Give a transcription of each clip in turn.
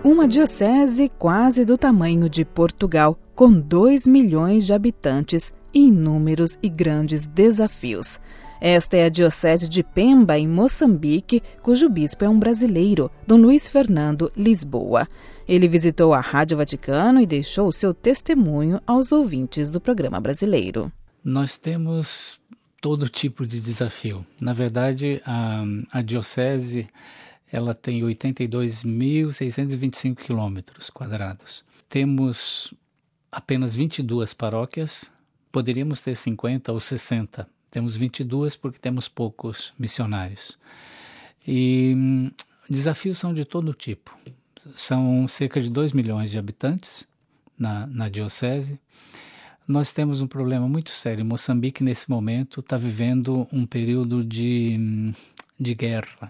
Uma diocese quase do tamanho de Portugal, com 2 milhões de habitantes e inúmeros e grandes desafios. Esta é a Diocese de Pemba, em Moçambique, cujo bispo é um brasileiro, Dom Luiz Fernando Lisboa. Ele visitou a Rádio Vaticano e deixou o seu testemunho aos ouvintes do programa brasileiro. Nós temos todo tipo de desafio. Na verdade, a Diocese ela tem 82.625 quilômetros quadrados. Temos apenas 22 paróquias, poderíamos ter 50 ou 60. Temos 22 porque temos poucos missionários. E desafios são de todo tipo. São cerca de 2 milhões de habitantes na Diocese. Nós temos um problema muito sério. Moçambique, nesse momento, está vivendo um período de guerra.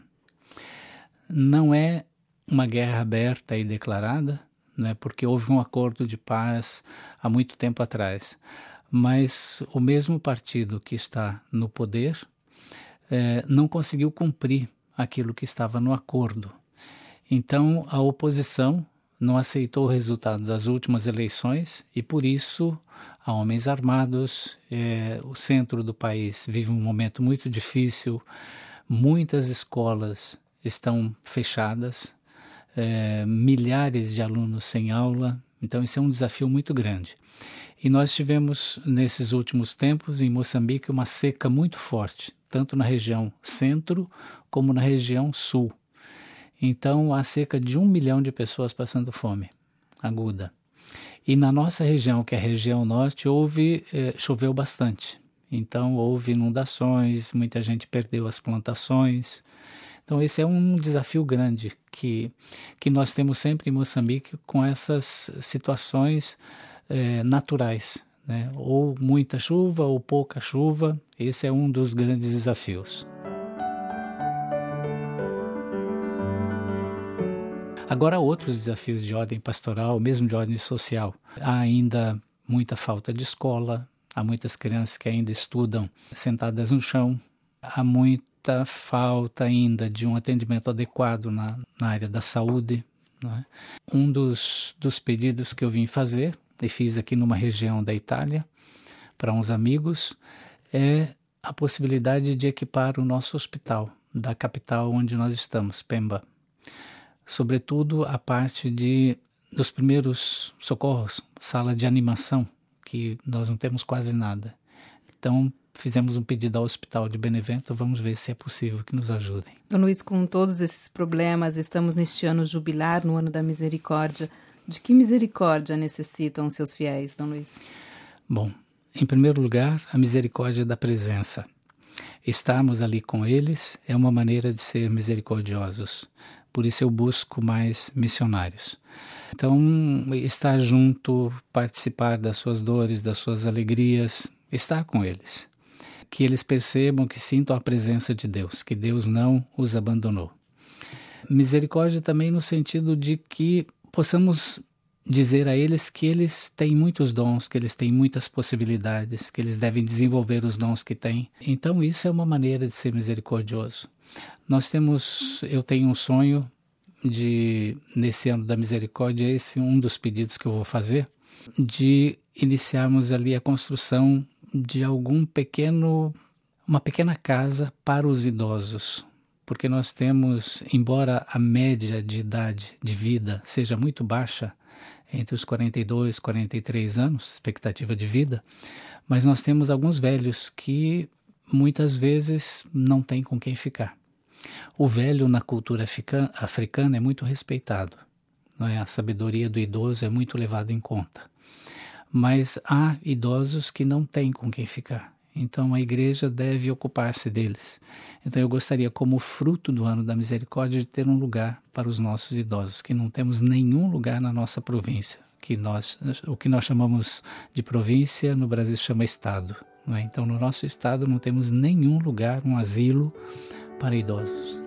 Não é uma guerra aberta e declarada, né, porque houve um acordo de paz há muito tempo atrás. Mas o mesmo partido que está no poder não conseguiu cumprir aquilo que estava no acordo. Então, a oposição não aceitou o resultado das últimas eleições e, por isso, há homens armados. O centro do país vive um momento muito difícil. Muitas escolas estão fechadas, milhares de alunos sem aula. Então, isso é um desafio muito grande. E nós tivemos, nesses últimos tempos, em Moçambique, uma seca muito forte, tanto na região centro como na região sul. Então, há cerca de 1 milhão de pessoas passando fome aguda. E na nossa região, que é a região norte, choveu bastante. Então, houve inundações, muita gente perdeu as plantações. Então, esse é um desafio grande que nós temos sempre em Moçambique com essas situações naturais, né? Ou muita chuva ou pouca chuva. Esse é um dos grandes desafios. Agora, outros desafios de ordem pastoral, mesmo de ordem social. Há ainda muita falta de escola, há muitas crianças que ainda estudam sentadas no chão, há muita falta ainda de um atendimento adequado na área da saúde, né? Um dos pedidos que eu vim fazer, e fiz aqui numa região da Itália, para uns amigos, é a possibilidade de equipar o nosso hospital, da capital onde nós estamos, Pemba. Sobretudo a parte dos primeiros socorros, sala de animação, que nós não temos quase nada. Então, fizemos um pedido ao Hospital de Benevento, vamos ver se é possível que nos ajudem. Dom Luiz, com todos esses problemas, estamos neste ano jubilar, no ano da misericórdia. De que misericórdia necessitam os seus fiéis, Dom Luiz? Bom, em primeiro lugar, a misericórdia da presença. Estarmos ali com eles é uma maneira de ser misericordiosos. Por isso eu busco mais missionários. Então, estar junto, participar das suas dores, das suas alegrias, estar com eles. Que eles percebam, que sintam a presença de Deus, que Deus não os abandonou. Misericórdia também no sentido de que possamos dizer a eles que eles têm muitos dons, que eles têm muitas possibilidades, que eles devem desenvolver os dons que têm. Então isso é uma maneira de ser misericordioso. Eu tenho um sonho de, nesse ano da misericórdia, esse é um dos pedidos que eu vou fazer, de iniciarmos ali a construção de uma pequena casa para os idosos. Porque nós temos, embora a média de idade de vida seja muito baixa, entre os 42 e 43 anos, expectativa de vida, mas nós temos alguns velhos que muitas vezes não têm com quem ficar. O velho na cultura africana é muito respeitado, não é? A sabedoria do idoso é muito levada em conta. Mas há idosos que não têm com quem ficar. Então a igreja deve ocupar-se deles. Então eu gostaria, como fruto do ano da misericórdia, de ter um lugar para os nossos idosos, que não temos nenhum lugar na nossa província. O que nós chamamos de província, no Brasil chama estado, não é? Então no nosso estado não temos nenhum lugar, um asilo para idosos.